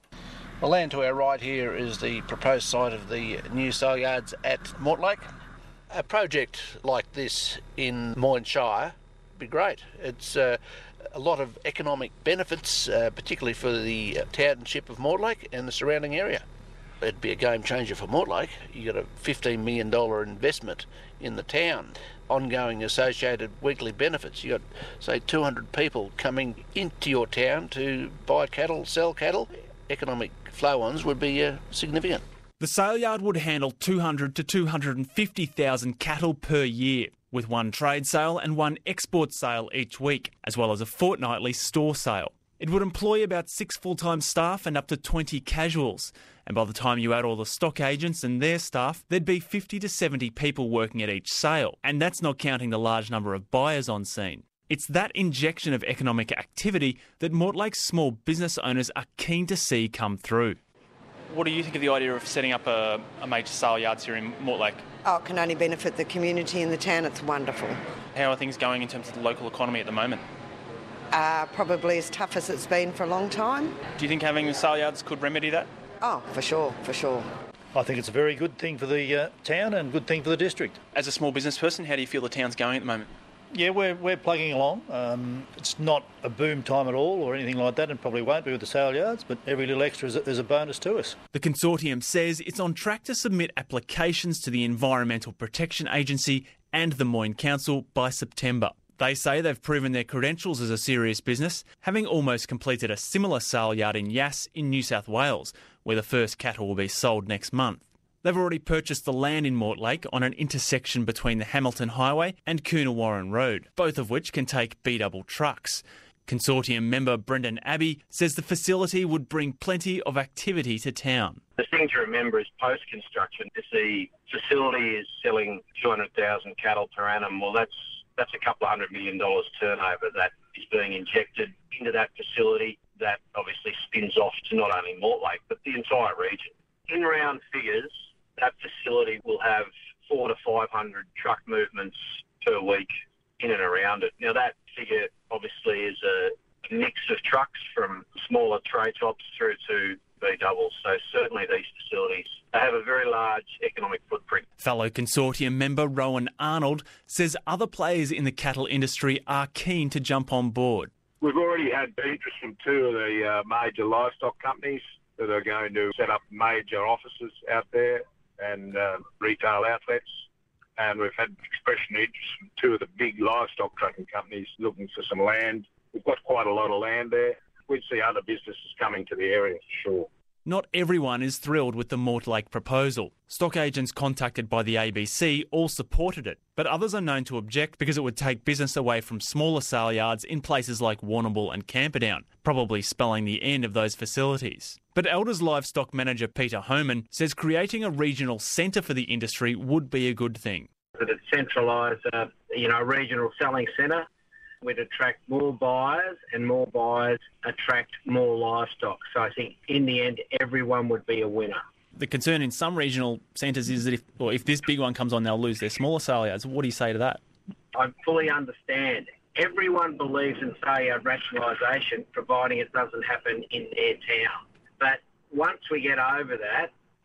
The land to our right here is the proposed site of the new sale yards at Mortlake. A project like this in Moyne Shire would be great. It's a lot of economic benefits, particularly for the township of Mortlake and the surrounding area. It'd be a game changer for Mortlake. You got a $15 million investment in the town. Ongoing associated weekly benefits. You got, say, 200 people coming into your town to buy cattle, sell cattle. Economic flow-ons would be significant. The sale yard would handle 200 to 250,000 cattle per year. with one trade sale and one export sale each week, as well as a fortnightly store sale. It would employ about 6 full-time staff and up to 20 casuals. And by the time you add all the stock agents and their staff, there'd be 50 to 70 people working at each sale. And that's not counting the large number of buyers on scene. It's that injection of economic activity that Mortlake's small business owners are keen to see come through. What do you think of the idea of setting up a major sale yards here in Mortlake? Oh, it can only benefit the community and the town. It's wonderful. How are things going in terms of the local economy at the moment? Probably as tough as it's been for a long time. Do you think having the sale yards could remedy that? Oh, for sure. I think it's a very good thing for the town and good thing for the district. As a small business person, how do you feel the town's going at the moment? Yeah, we're plugging along. It's not a boom time at all or anything like that, and probably won't be with the sale yards, but every little extra is a bonus to us. The consortium says it's on track to submit applications to the Environmental Protection Agency and the Moyne Council by September. They say they've proven their credentials as a serious business, having almost completed a similar sale yard in Yass in New South Wales, where the first cattle will be sold next month. They've already purchased the land in Mortlake on an intersection between the Hamilton Highway and Coonawarra Road, both of which can take B-double trucks. Consortium member Brendan Abbey says the facility would bring plenty of activity to town. The thing to remember is post-construction, if the facility is selling 200,000 cattle per annum, well, that's a couple of $100 million turnover that is being injected into that facility. That obviously spins off to not only Mortlake, but the entire region. In round figures, that facility will have 400 to 500 truck movements per week in and around it. Now, that figure obviously is a mix of trucks from smaller tray tops through to B-doubles. So certainly these facilities have a very large economic footprint. Fellow consortium member Rowan Arnold says other players in the cattle industry are keen to jump on board. We've already had interest from two of the major livestock companies that are going to set up major offices out there and retail outlets. And we've had expression of interest from two of the big livestock trucking companies looking for some land. We've got quite a lot of land there. We'd see other businesses coming to the area for sure. Not everyone is thrilled with the Mortlake proposal. Stock agents contacted by the ABC all supported it, but others are known to object because it would take business away from smaller sale yards in places like Warrnambool and Camperdown, probably spelling the end of those facilities. But Elders livestock manager Peter Homan says creating a regional centre for the industry would be a good thing. That it's centralised, a regional selling centre. We'd attract more buyers, and more buyers attract more livestock. So I think in the end, everyone would be a winner. The concern in some regional centres is that if this big one comes on, they'll lose their smaller sale yards. What do you say to that? I fully understand. Everyone believes in sale yard rationalisation, providing it doesn't happen in their town. But once we get over that,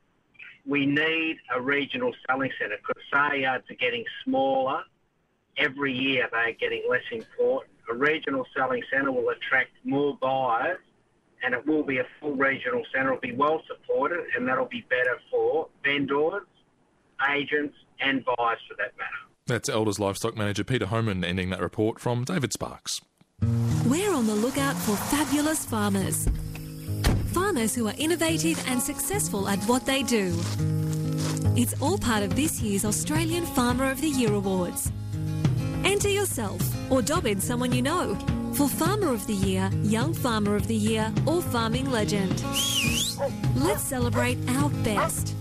we need a regional selling centre because sale yards are getting smaller. Every year they are getting less important. A regional selling centre will attract more buyers, and it will be a full regional centre. It will be well supported, and that'll be better for vendors, agents and buyers for that matter. That's Elders livestock manager Peter Homan ending that report from David Sparks. We're on the lookout for fabulous farmers. Farmers who are innovative and successful at what they do. It's all part of this year's Australian Farmer of the Year Awards. Enter yourself or dob in someone you know for Farmer of the Year, Young Farmer of the Year or Farming Legend. Let's celebrate our best.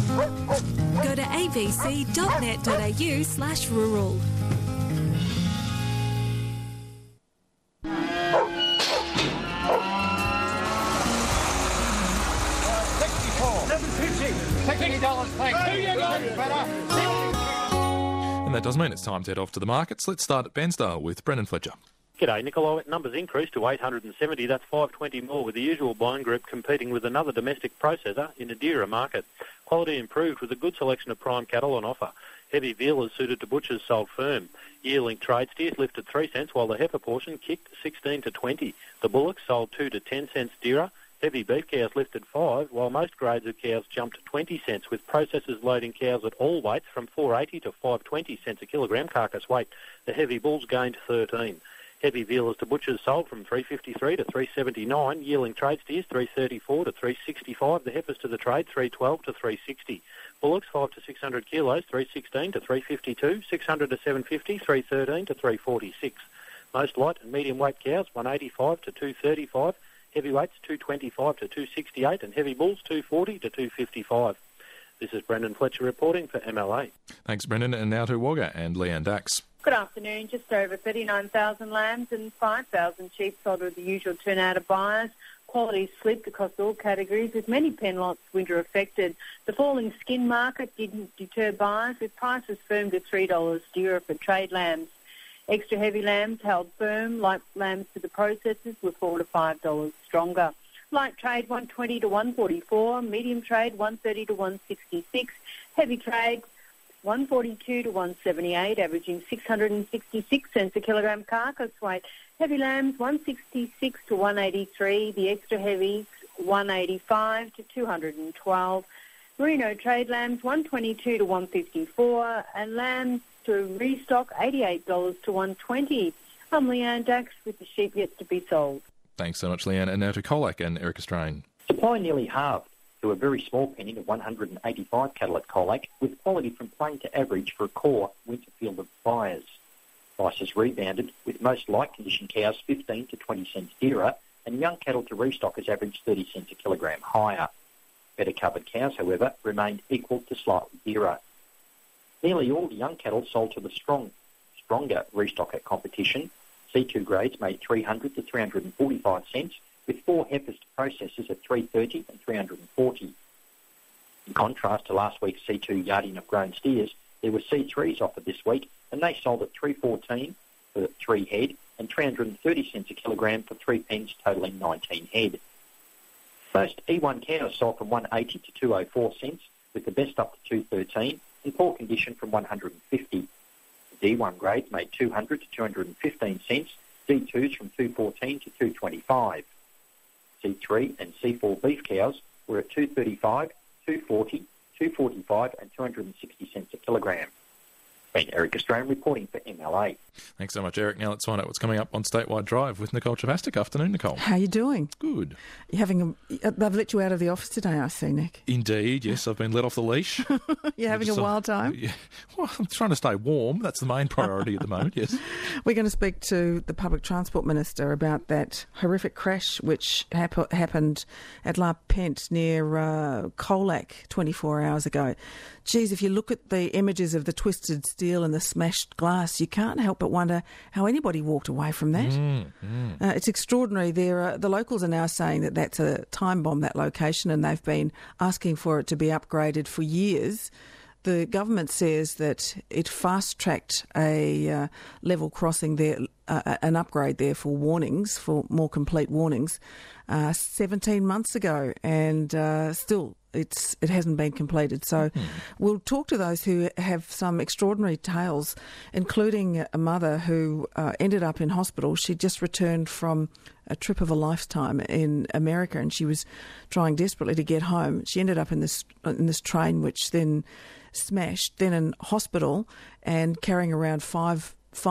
Go to abc.net.au/rural. And that does mean it's time to head off to the markets. Let's start at Bairnsdale with Brendan Fletcher. G'day, Nicola. Numbers increased to 870. That's 520 more, with the usual buying group competing with another domestic processor in a dearer market. Quality improved with a good selection of prime cattle on offer. Heavy vealers suited to butchers sold firm. Yearling trade steers lifted 3 cents, while the heifer portion kicked 16 to 20. The bullocks sold 2 to 10 cents dearer. Heavy beef cows lifted 5, while most grades of cows jumped 20 cents, with processors loading cows at all weights from 480 to 520 cents a kilogram carcass weight. The heavy bulls gained 13. Heavy vealers to butchers sold from $3.53 to $3.79. Yearling trade steers $3.34 to $3.65. The heifers to the trade $3.12 to $3.60. Bullocks 5 to 600 kilos $3.16 to $3.52. 600 to 750 $3.13 to $3.46. Most light and medium weight cows $1.85 to $2.35. Heavyweights $2.25 to $2.68, and heavy bulls $2.40 to $2.55. This is Brendan Fletcher reporting for MLA. Thanks, Brendan. And now to Wagga and Leanne Dax. Good afternoon. Just over 39,000 lambs and 5,000 sheep sold with the usual turnout of buyers. Quality slipped across all categories, with many pen lots winter affected. The falling skin market didn't deter buyers, with prices firmed at $3 steerer for trade lambs. Extra heavy lambs held firm. Light lambs to the processors were $4 to $5 stronger. Light trade $120 to $144. Medium trade $130 to $166. Heavy trade $142 to $178, averaging 666 cents a kilogram carcass weight. Heavy lambs $166 to $183. The extra heavies $185 to $212. Merino trade lambs $122 to $154, and lambs to restock $88 to $120. I'm Leanne Dax with the sheep yet to be sold. Thanks so much, Leanne. And now to Colac and Erica Strain. Supply nearly halved to a very small penning of 185 cattle at Colac, with quality from plain to average for a core winter field of buyers. Prices rebounded, with most light condition cows 15 to 20 cents dearer, and young cattle to restock has averaged 30 cents a kilogram higher. Better covered cows, however, remained equal to slightly dearer. Nearly all the young cattle sold to the stronger restocker competition. C2 grades made 300 to 345 cents, with 4 heifers to processors at 330 and 340. In contrast to last week's C2 yarding of grown steers, there were C3s offered this week, and they sold at 314 for 3 head and 330 cents a kilogram for 3 pens, totalling 19 head. Most E1 cows sold from 180 to 204 cents, with the best up to 213, and poor condition from 150. The D1 grades made 200 to 215 cents, D2s from 214 to 225. C3 and C4 beef cows were at 235, 240, 245 and 260 cents a kilogram. Been Eric Australian reporting for MLA. Thanks so much, Eric. Now let's find out what's coming up on Statewide Drive with Nicole Chavastik. Afternoon, Nicole. How are you doing? Good. You're they've let you out of the office today, I see, Nick. Indeed, yes. I've been let off the leash. You're having a wild time? Yeah. Well, I'm trying to stay warm. That's the main priority at the moment, yes. We're going to speak to the Public Transport Minister about that horrific crash which happened at La Pente near Colac 24 hours ago. Geez, if you look at the images of the twisted steel and the smashed glass, you can't help but wonder how anybody walked away from that. It's extraordinary. The locals are now saying that that's a time bomb, that location, and they've been asking for it to be upgraded for years. The government says that it fast-tracked a level crossing there, an upgrade there for warnings, for more complete warnings, 17 months ago, and still it hasn't been completed. So we'll talk to those who have some extraordinary tales, including a mother who ended up in hospital. She just returned from a trip of a lifetime in America, and she was trying desperately to get home. She ended up in this train, which then smashed, then in hospital, and carrying around five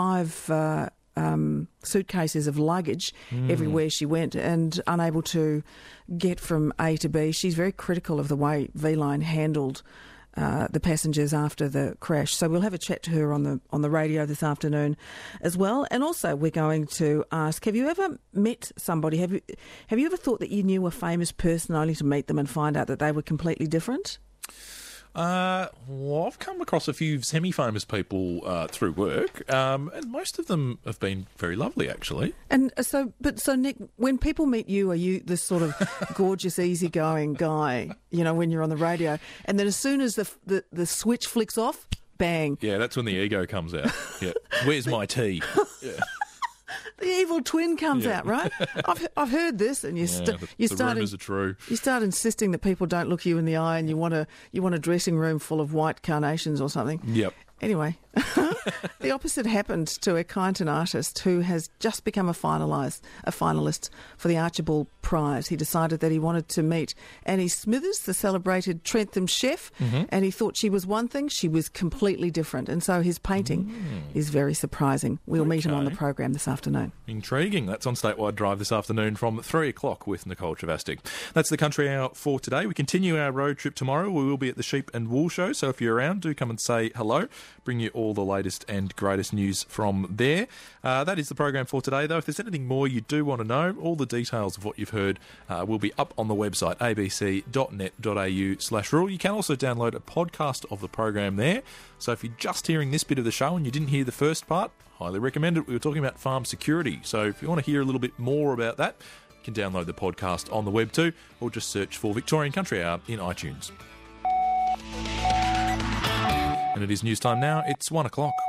suitcases of luggage everywhere she went, and unable to get from A to B. She's very critical of the way V-Line handled the passengers after the crash. So we'll have a chat to her on the radio this afternoon as well. And also we're going to ask, have you ever met somebody? Have you ever thought that you knew a famous person only to meet them and find out that they were completely different? Well, I've come across a few semi-famous people through work, and most of them have been very lovely, actually. And so Nick, when people meet you, are you this sort of gorgeous, easygoing guy, when you're on the radio, and then as soon as the switch flicks off, bang. Yeah, that's when the ego comes out. Yeah. Where's my tea? Yeah. The evil twin comes out, right? I've heard this, and you start. The rumours are true. You start insisting that people don't look you in the eye, and you want a dressing room full of white carnations or something. Yep. Anyway, the opposite happened to a Kyneton artist who has just become a finalist for the Archibald Prize. He decided that he wanted to meet Annie Smithers, the celebrated Trentham chef, and he thought she was one thing, she was completely different. And so his painting is very surprising. We'll meet him on the program this afternoon. Intriguing. That's on Statewide Drive this afternoon from 3 o'clock with Nicole Chavastic. That's the Country Hour for today. We continue our road trip tomorrow. We will be at the Sheep and Wool Show, so if you're around, do come and say hello. Bring you all the latest and greatest news from there. That is the program for today, though. If there's anything more you do want to know, all the details of what you've heard will be up on the website, abc.net.au/rural. You can also download a podcast of the program there. So if you're just hearing this bit of the show and you didn't hear the first part, highly recommend it. We were talking about farm security. So if you want to hear a little bit more about that, you can download the podcast on the web too, or just search for Victorian Country Hour in iTunes. And it is news time now. It's 1 o'clock.